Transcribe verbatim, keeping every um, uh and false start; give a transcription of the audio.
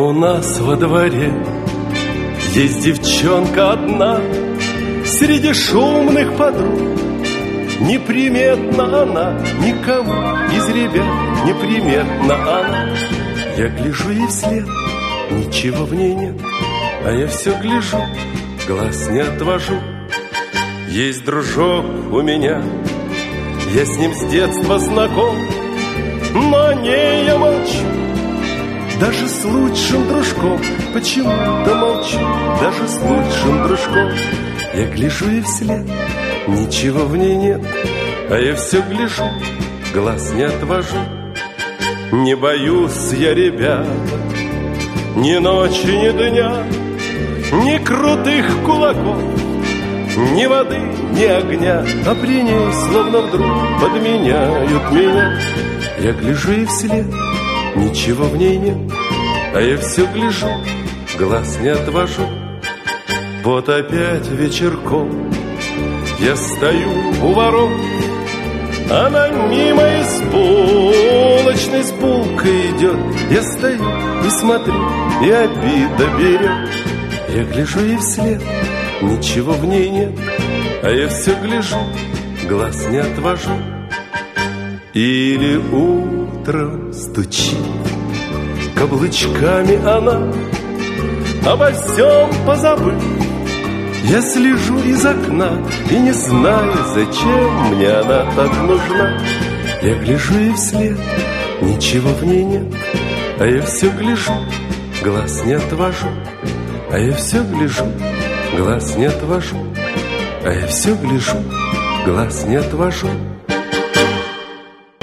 у нас во дворе есть девчонка одна, среди шумных подруг. Неприметна она никому из ребят, неприметна она. Я гляжу ей вслед, ничего в ней нет, а я все гляжу, глаз не отвожу. Есть дружок у меня, я с ним с детства знаком, но о ней я молчу. Даже с лучшим дружком почему-то молчу. Даже с лучшим дружком я гляжу ей вслед, ничего в ней нет, а я все гляжу, глаз не отвожу. Не боюсь я, ребята, ни ночи, ни дня, ни крутых кулаков, ни воды, ни огня, а при ней словно вдруг подменяют меня. Я гляжу ей вслед, ничего в ней нет, а я все гляжу, глаз не отвожу. Вот опять вечерком я стою у ворот, она мимо из булочной с булкой идет. Я стою и смотрю, и обида берет. Я гляжу ей вслед, ничего в ней нет, а я все гляжу, глаз не отвожу. Или утром стучит каблучками она, обо всем позабыв. Я слежу из окна и не знаю, зачем мне она так нужна. Я гляжу ей вслед, ничего в ней нет, а я все гляжу, глаз не отвожу. А я все гляжу, глаз не отвожу. А я все гляжу, глаз не отвожу.